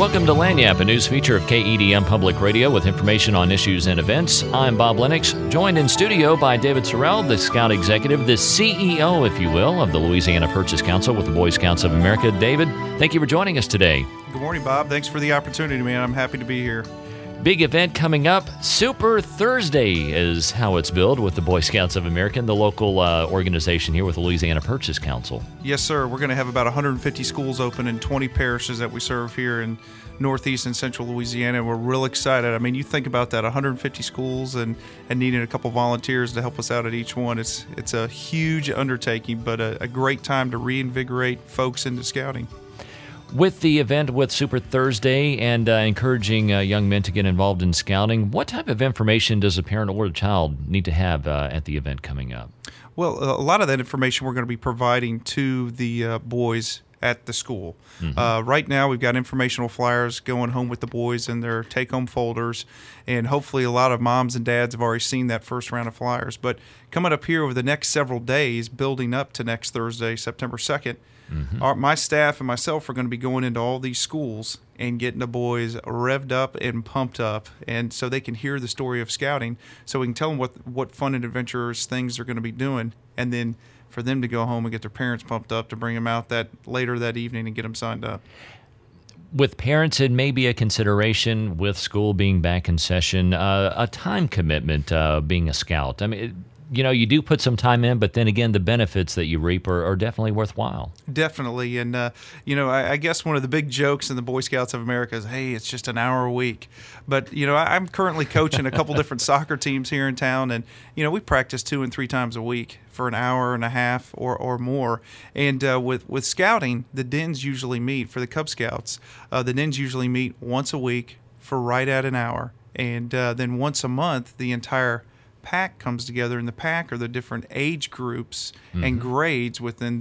Welcome to Lagniappe, a news feature of KEDM Public Radio with information on issues and events. I'm Bob Lennox, joined in studio by David Sorrell, the Scout Executive, the CEO, if you will, of the Louisiana Purchase Council with the Boy Scouts of America. David, thank you for joining us today. Good morning, Bob. Thanks for the opportunity, man. I'm happy to be here. Big event coming up. Super Thursday is how it's billed with the Boy Scouts of America, the local organization here with the Louisiana Purchase Council. Yes, sir. We're going to have about 150 schools open in 20 parishes that we serve here in northeast and central Louisiana. We're real excited. I mean, you think about that, 150 schools and needing a couple volunteers to help us out at each one. It's a huge undertaking, but a great time to reinvigorate folks into scouting. With the event with Super Thursday and encouraging young men to get involved in scouting, what type of information does a parent or a child need to have at the event coming up? Well, a lot of that information we're going to be providing to the boys at the school. Mm-hmm. Right now, we've got informational flyers going home with the boys in their take-home folders, and hopefully a lot of moms and dads have already seen that first round of flyers. But coming up here over the next several days, building up to next Thursday, September 2nd, my staff and myself are going to be going into all these schools and getting the boys revved up and pumped up, and so they can hear the story of scouting, so we can tell them what fun and adventurous things they're going to be doing, and then for them to go home and get their parents pumped up to bring them out later that evening and get them signed up. With parents, it may be a consideration with school being back in session, a time commitment being a scout. I mean, you do put some time in, but then again, the benefits that you reap are definitely worthwhile. Definitely. And, I guess one of the big jokes in the Boy Scouts of America is, hey, it's just an hour a week. But, I'm currently coaching a couple different soccer teams here in town, and, we practice 2 and 3 times a week for an hour and a half or more. And with scouting, the dens usually meet for the Cub Scouts. The dens usually meet once a week for right at an hour. And then once a month, the entire pack comes together, and the pack are the different age groups and grades within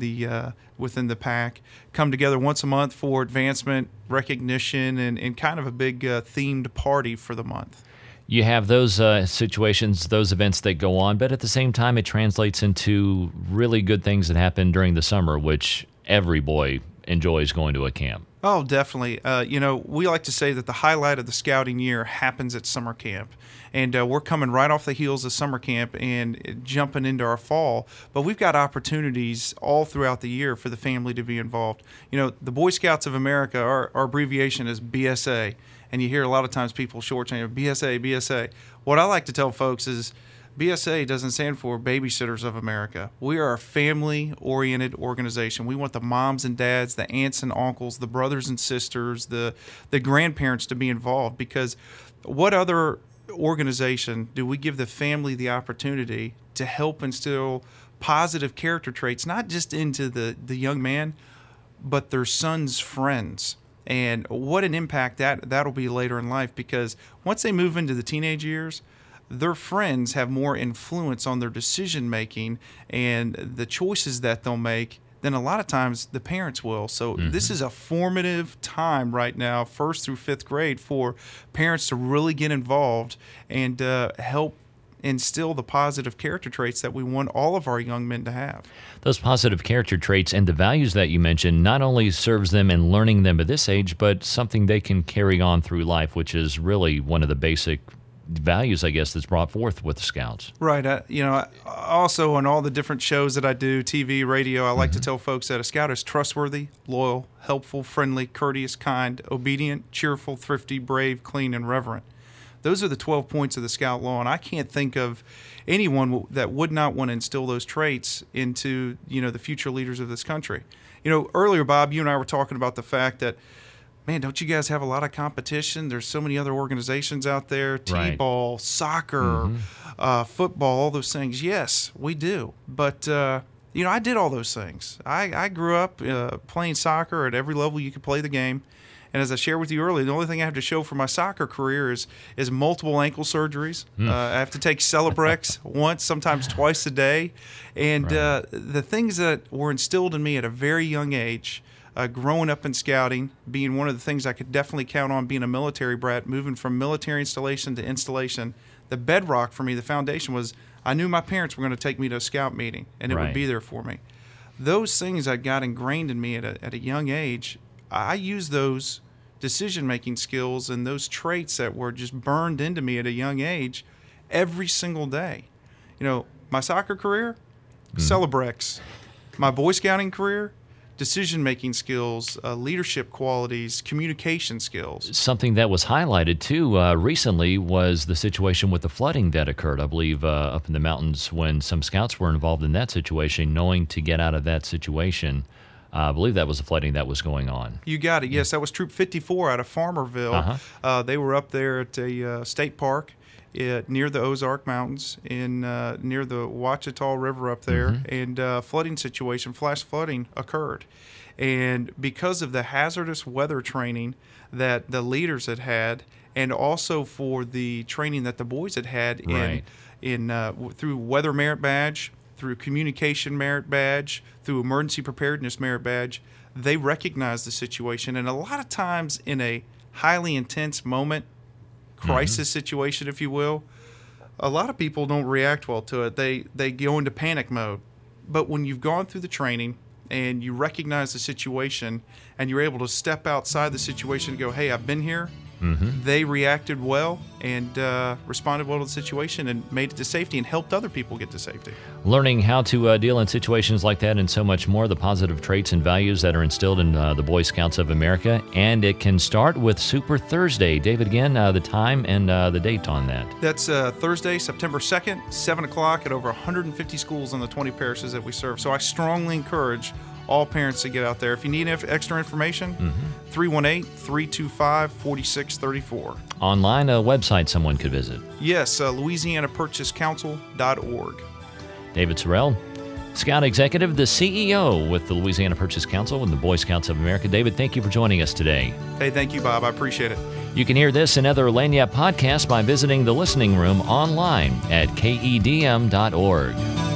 the pack come together once a month for advancement, recognition, and kind of a big themed party for the month. You have those situations, those events that go on, but at the same time it translates into really good things that happen during the summer, which every boy enjoys going to a camp. Oh, definitely. We like to say that the highlight of the scouting year happens at summer camp. And we're coming right off the heels of summer camp and jumping into our fall. But we've got opportunities all throughout the year for the family to be involved. The Boy Scouts of America, our abbreviation is BSA. And you hear a lot of times people shortchange BSA. What I like to tell folks is BSA doesn't stand for Babysitters of America. We are a family-oriented organization. We want the moms and dads, the aunts and uncles, the brothers and sisters, the grandparents to be involved, because what other organization do we give the family the opportunity to help instill positive character traits, not just into the young man, but their son's friends? And what an impact that'll be later in life, because once they move into the teenage years, their friends have more influence on their decision making and the choices that they'll make than a lot of times the parents will. So this is a formative time right now, 1st through 5th grade, for parents to really get involved and help instill the positive character traits that we want all of our young men to have. Those positive character traits and the values that you mentioned not only serves them in learning them at this age, but something they can carry on through life, which is really one of the basic values, I guess, that's brought forth with the Scouts. Right. Also on all the different shows that I do, TV, radio, I like to tell folks that a Scout is trustworthy, loyal, helpful, friendly, courteous, kind, obedient, cheerful, thrifty, brave, clean, and reverent. Those are the 12 points of the Scout Law, and I can't think of anyone that would not want to instill those traits into, the future leaders of this country. Earlier, Bob, you and I were talking about the fact that, man, don't you guys have a lot of competition? There's so many other organizations out there, T-ball, soccer, football, all those things. Yes, we do. But, I did all those things. I grew up playing soccer at every level you could play the game. And as I shared with you earlier, the only thing I have to show for my soccer career is multiple ankle surgeries. I have to take Celebrex once, sometimes twice a day. And the things that were instilled in me at a very young age, growing up in scouting, being one of the things I could definitely count on, being a military brat, moving from military installation to installation, the bedrock for me, the foundation was I knew my parents were going to take me to a scout meeting, and it would be there for me. Those things I got ingrained in me at a young age, I use those decision-making skills and those traits that were just burned into me at a young age every single day. You know, my soccer career, Celebrex. My Boy Scouting career, decision-making skills, leadership qualities, communication skills. Something that was highlighted, too, recently was the situation with the flooding that occurred, I believe, up in the mountains when some scouts were involved in that situation, knowing to get out of that situation. I believe that was the flooding that was going on. You got it. Yes, that was Troop 54 out of Farmerville. They were up there at a state park near the Ozark Mountains, near the Ouachita River up there, and flooding situation, flash flooding occurred. And because of the hazardous weather training that the leaders had, and also for the training that the boys had through Weather Merit Badge, through Communication Merit Badge, through Emergency Preparedness Merit Badge, they recognized the situation. And a lot of times in a highly intense moment, crisis situation, if you will, a lot of people don't react well to it. They go into panic mode. But when you've gone through the training and you recognize the situation and you're able to step outside the situation and go, hey, I've been here, they reacted well and responded well to the situation and made it to safety and helped other people get to safety. Learning how to deal in situations like that and so much more, the positive traits and values that are instilled in the Boy Scouts of America. And it can start with Super Thursday. David, again, the time and the date on that. That's Thursday, September 2nd, 7 o'clock at over 150 schools in the 20 parishes that we serve. So I strongly encourage all parents to get out there. If you need extra information, 318-325-4634. Online, a website someone could visit. Yes, LouisianaPurchaseCouncil.org. David Sorrell, Scout Executive, the CEO with the Louisiana Purchase Council and the Boy Scouts of America. David, thank you for joining us today. Hey, thank you, Bob. I appreciate it. You can hear this and other Lagniappe podcasts by visiting the Listening Room online at KEDM.org.